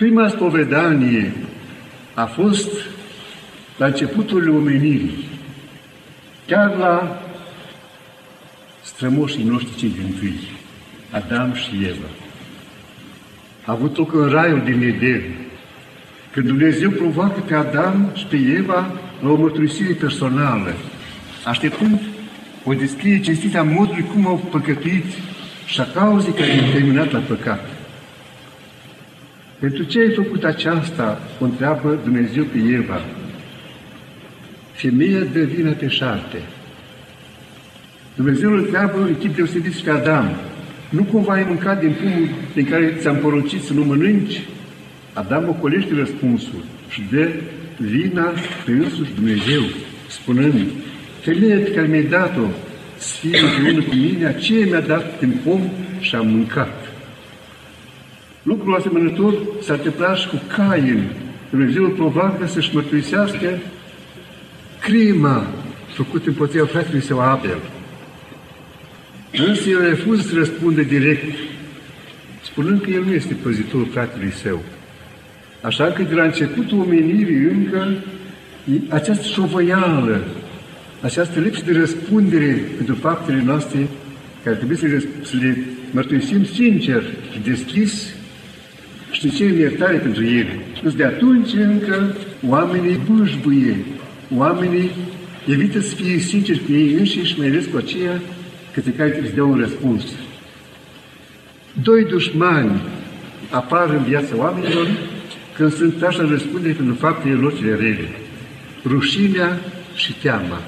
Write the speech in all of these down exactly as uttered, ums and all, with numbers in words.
Prima spovedanie a fost la începutul omenirii, chiar la strămoșii noștri cei dintâi, Adam și Eva. A avut loc în raiul din Eden, când Dumnezeu provoacă pe Adam și pe Eva la o mărturisire personală, așteptând o descriere cinstită a modului cum au păcătuit și a cauzei care i-a terminat la păcat. Pentru ce ai făcut aceasta? O întreabă Dumnezeu pe Eva. Femeia dă vina pe șarte. Dumnezeu îl întreabă în chip deosebit și pe Adam. Nu cumva ai mâncat din pomul din care ți-am poruncit să nu mănânci? Adam ocolește răspunsul și dă vina pe însuși Dumnezeu, spunând, femeia pe care mi-ai dat-o să fie împreună cu mine, aceea mi-a dat din pom și am mâncat. Lucrul asemănător s-a întâmplat și cu Cain. Dumnezeu îl provoacă să-și mărturisească crima făcută împotriva fratelui său Abel. Însă el refuză să răspundă direct, spunând că el nu este păzitorul fratelui său. Așa că de la începutul omenirii încă această șovăială, această lipsă de răspundere pentru faptele noastre, care trebuie să le, să le mărturisim sincer și deschis și să cerem iertare pentru ele. Însă de atunci încă oamenii bâșbuie, oamenii evită să fie sinceri cu ei înșiși, mai ales cu aceia către care trebuie să dea un răspuns. Doi dușmani apar în viața oamenilor când sunt trași la răspundere pentru faptele lor cele rele. Rușinea și teama.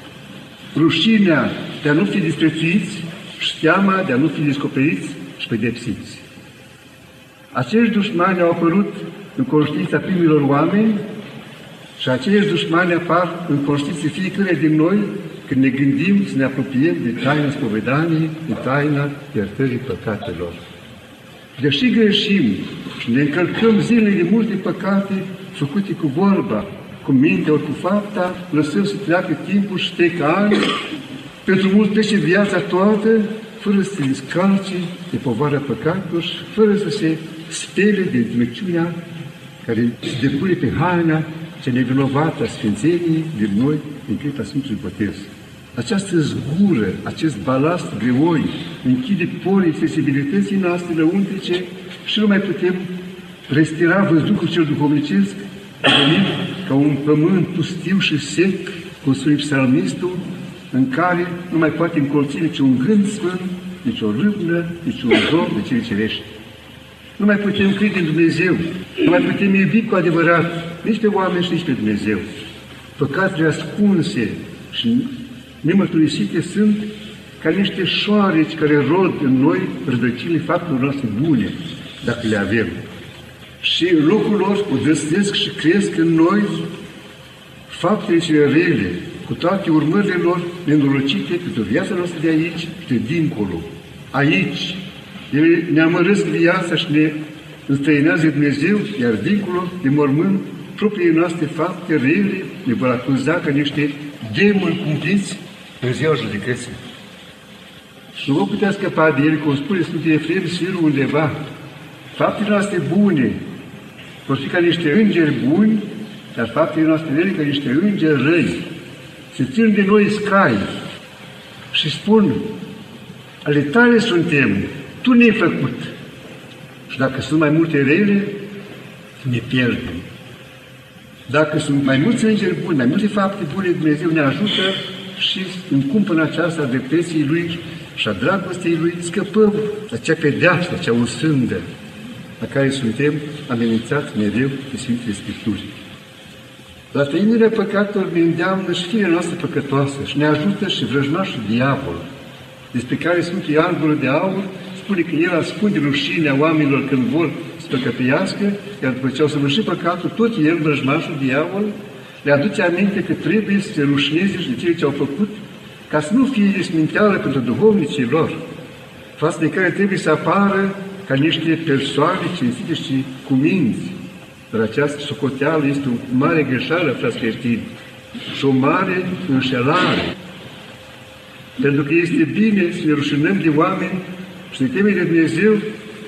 Rușinea de a nu fi disprețuiți și teama de a nu fi descoperiți și pedepsiți. Acești dușmani au apărut în conștiința primilor oameni și acești dușmani apar în conștiința fiecare din noi când ne gândim să ne apropiem de taina spovedaniei, de taina iertării păcatelor. Deși greșim și ne încălcăm zilele de multe păcate făcute cu vorba, cu mintea ori cu fapta, lăsăm să treacă timpul și trec ani, pentru mulți trece viața toată, fără să se descalce de povara păcatelor și fără să se spele de înțelepciunea care se depune pe haina cea nevinovată a Sfințeniei din noi în clipa Sfântului Botez. Această zgură, acest balast greoi, închide porii sensibilității noastre lăuntrice și nu mai putem respira văzducul cel duhovnicesc, venit ca un pământ pustiu și sec, cum spune psalmistul, în care nu mai poate încolți niciun gând sfânt, nici o râvnă, nici un dor de cele cerești. Nu mai putem crede în Dumnezeu, nu mai putem iubi cu adevărat nici pe oameni și nici pe Dumnezeu. Păcatele ascunse și nemărturisite sunt ca niște șoareci care rod în noi rădăcinile faptelor noastre bune, dacă le avem. Și în locul lor udăstesc și cresc în noi faptele cele rele, cu toate urmările lor nenorocite pentru viața noastră de aici și de dincolo. Aici, ele ne amărăsc viața și ne înstrăinează Dumnezeu, iar dincolo de mormânt, propriile noastre fapte rele ne vor acuza ca niște demoni cumpliți în ziua judecății. Și nu vom putea scăpa de ele, cum spune Sfântul Efrem Sfirul undeva. Faptele noastre bune vor fi ca niște îngeri buni, dar faptele noastre rele ca niște îngeri răi. Se țin de noi scai și spun, ale tale suntem, tu ne-ai făcut. Și dacă sunt mai multe rele, ne pierdem. Dacă sunt mai mulți îngeri buni, mai multe fapte bune, Dumnezeu ne ajută și în cumpăna aceasta dreptății Lui și a dragostei Lui, scăpăm de acea pedeapsă, acea usândă, la care suntem amenințați mereu de Sfintele Scripturi. La trăinirea păcatelor ne îndeamnă și firea noastră păcătoasă și ne ajută și vrăjmașul diavol, despre care Sfântul Ioan Gură de Aur spune că el ascunde rușinea oamenilor când vor să păcătuiască, iar după ce au săvârșit păcatul, tot el, vrăjmașul diavol, le aduce aminte că trebuie să se rușineze și de cele ce au făcut, ca să nu fie sminteală pentru duhovnicii lor, față de care trebuie să apară ca niște persoane cinstite și cuminți. Dar această socoteală este o mare greșeală, frați creștini, și o mare înșelare. Pentru că este bine să ne rușinăm de oameni și de temere de Dumnezeu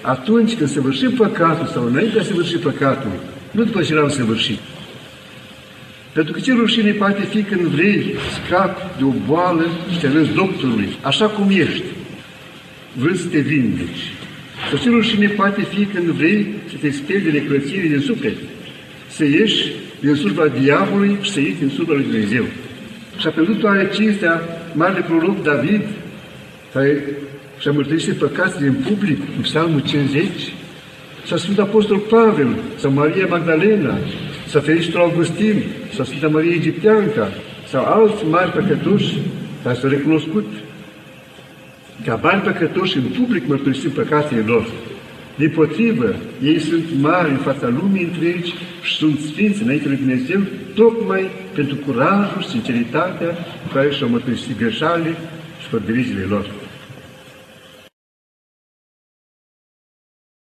atunci când săvârșim păcatul sau înainte de a săvârși păcatul, nu după ce l-am săvârșit. Pentru că ce rușine poate fi când vrei scapi de o boală și te arăți doctorului, așa cum ești, vrând să te vindeci. Sau ce rușine poate fi când vrei să te speli de necurățire din suflet, să ieși din slujba diavolului și să ieși din slujba lui Dumnezeu. Și-a pierdut toate cinstea marele proroc David, care și-a mărturisit păcații în public, în Psalmul cincizeci, sau Sfântul Apostol Pavel, sau Maria Magdalena, sau Fericitul Augustin, sau Sfânta Maria Egipteanca, sau alți mari păcătoși care s-au recunoscut ca mari păcătoși în public mărturisind păcatele lor. Dimpotrivă, ei sunt mari în fața lumii întregi și sunt sfinți înainte lui Dumnezeu, tocmai pentru curajul și sinceritatea cu care și-au mărturisit greșalile și făgărizile lor.